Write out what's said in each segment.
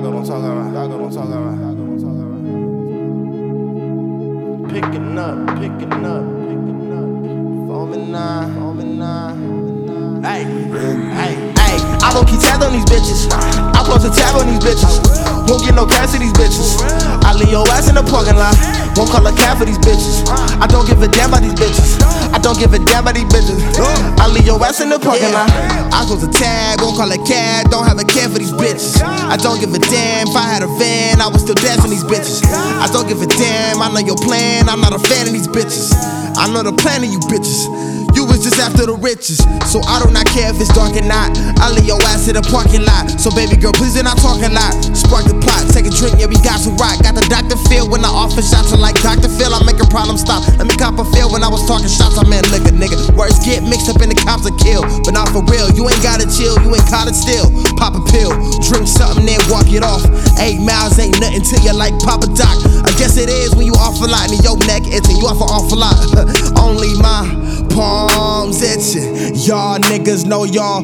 don't talk about. Picking up. Foaming nine. Hey. I don't keep tabs on these bitches. I post a tab on these bitches. Won't get no cash to these bitches. I leave your ass in the parking lot. Won't call a cab for these bitches. I don't give a damn about these bitches. I leave your ass in the parking lot. I post a tab, won't call a cab. Don't have a cab for these bitches. I don't give a damn. If I had a van, I would still dance on these bitches. I don't give a damn. I know your plan. I'm not a fan of these bitches. I know the plan of you bitches. You was just after the riches, so I do not care if it's dark or not. I leave your ass in the parking lot. So baby girl, please do not talk a lot. Spark the plot, take a drink, yeah we got to rock. Got the Dr. Phil when I offer shots. I'm like Dr. Phil, I make a problem stop. Let me cop a feel when I was talking shots. I'm in liquor, nigga. Words get mixed up in the cops to kill, but not for real. You ain't gotta chill, you ain't caught it still. Pop a pill, drink something, then walk it off. 8 miles ain't nothing till you like Papa Doc. I guess it is when you off a lot and your neck itching. You off an awful lot. Only my palms itching. Y'all niggas know y'all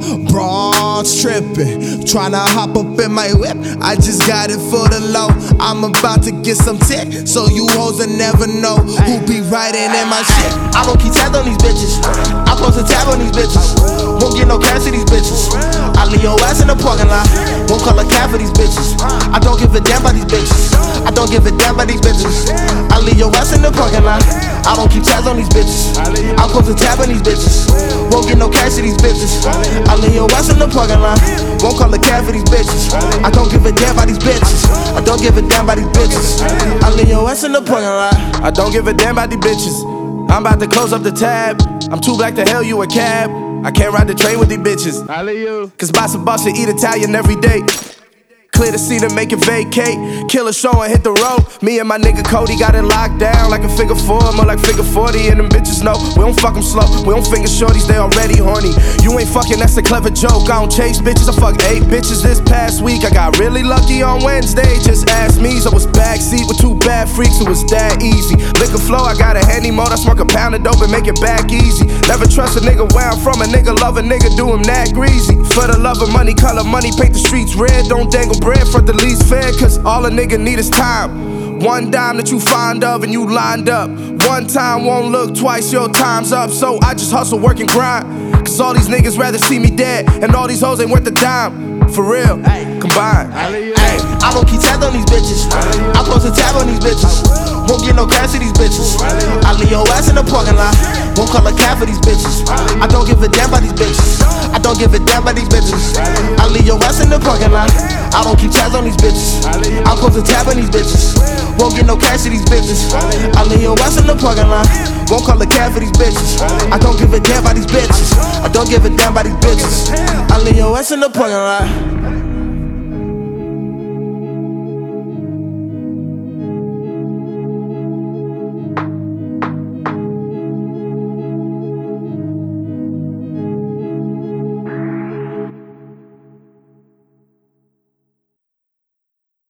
broads tripping. Tryna hop up in my whip, I just got it for the low. I'm about to get some tick, so you hoes will never know who be riding in my shit. I don't keep tabs on these bitches. I post a tab on these bitches. Won't get no cash to these bitches. I leave your ass in the parking lot. Won't call a cab for these bitches. I don't give a damn about these bitches. I don't give a damn about these bitches. I leave your ass in the parking lot. I don't keep tabs on these bitches. I post a tab on these bitches. Won't get no cash to these bitches. I leave your ass in the parking lot. Won't call a cab for these bitches. I don't give a damn about these bitches. I don't give a damn about these bitches. I leave your ass in the parking lot. I don't give a damn about these bitches. I'm about to close up the tab. I'm too black to hail you a cab. I can't ride the train with these bitches. Cause boss and boss should eat Italian every day. Clear the scene and make it vacate. Kill a show and hit the road. Me and my nigga Cody got it locked down like a figure 4, more like figure 40. And them bitches know we don't fuck them slow. We don't finger shorties, they already horny. You ain't fucking, that's a clever joke. I don't chase bitches, I fuck 8 bitches this past week. I got really lucky on Wednesday, just ask me. So I was backseat with 2 bad freaks, it was that easy. Liquor flow, I got a handy mode. I smoke a pound of dope and make it back easy. Never trust a nigga where I'm from, a nigga love a nigga, do him that greasy. For the love of money, color money, paint the streets red. Don't dangle bread for the least fair, cause all a nigga need is time. One dime that you fond of and you lined up. One time won't look twice, your time's up. So I just hustle, work and grind. Cause all these niggas rather see me dead, and all these hoes ain't worth a dime. For real, combined. I don't keep tabs on these bitches. I post a tab on these bitches. Won't get no cash to these bitches. I leave your ass in the parking lot. Won't call a cab for these bitches. I don't give a damn about these bitches. I don't give a damn about these bitches. I leave your ass in the parking lot. I don't keep tabs on these bitches. I post a tab on these bitches. Won't get no cash to these bitches. I leave your ass in the parking lot. Won't call a cab for these bitches. I don't give a damn about these bitches. I don't give a damn about these bitches. I leave your ass in the parking lot.